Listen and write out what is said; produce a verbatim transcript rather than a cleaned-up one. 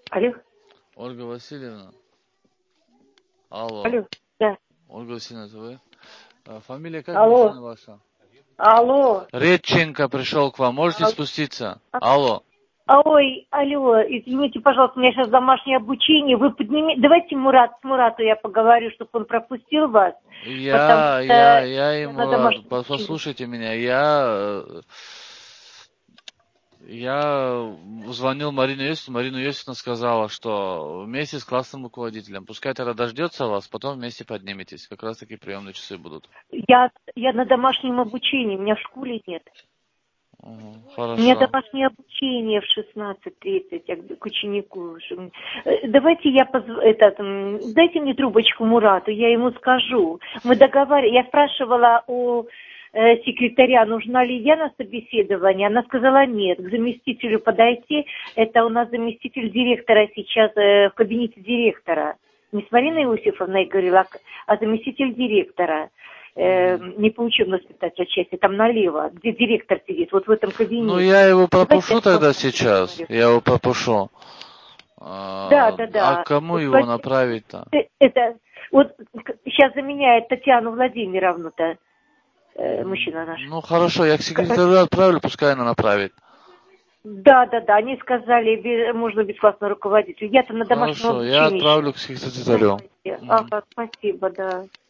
Алло. Ольга Васильевна. Алло. Алло. Да. Ольга Васильевна, это вы? А, Фамилия как, Алло. мужчина ваша? Алло. Редченко пришел к вам. Можете Алло. спуститься? Алло. А, Ой, алло, извините, пожалуйста, у меня сейчас домашнее обучение. Вы поднимите, давайте Мурат, с Мурату я поговорю, чтобы он пропустил вас. Потому Я, что я, я я на ему, домашнем обучении. послушайте меня, я, э, я звонил Марине Йосифовне, Марина Йосифовна сказала, что вместе с классным руководителем, пускай тогда дождется вас, потом вместе подниметесь, как раз таки приемные часы будут. Я, я на домашнем обучении, меня в школе нет. Угу, У меня хорошо. домашнее обучение в шестнадцать тридцать к ученику. Э, Давайте я позв... этот, м, дайте мне трубочку Мурату, я ему скажу. Мы договаривались, я спрашивала у э, секретаря, нужна ли я на собеседование. Она сказала нет, к заместителю подойти. Это у нас заместитель директора сейчас э, в кабинете директора. Не с Мариной Иосифовной говорила, а заместитель директора. Э, не по учебно-воспитательной части, там налево, где директор сидит, вот в этом Ну, кабинете. я его Давайте пропушу я с вами тогда сейчас, поговорю. я его пропушу. Да, А, да, а да. кому Вот его спросите, направить-то? э, это, вот сейчас заменяет Татьяну Владимировну-то, э, мужчина наш. Ну, хорошо, я к К- секретарю отправлю, пускай она направит. Да, да, да, они сказали, бе- можно бесплатно руководителю. Я-то на домашнем Хорошо, я обучении отправлю сейчас. к секретарю. Давайте. Мгм. Ага, спасибо, да.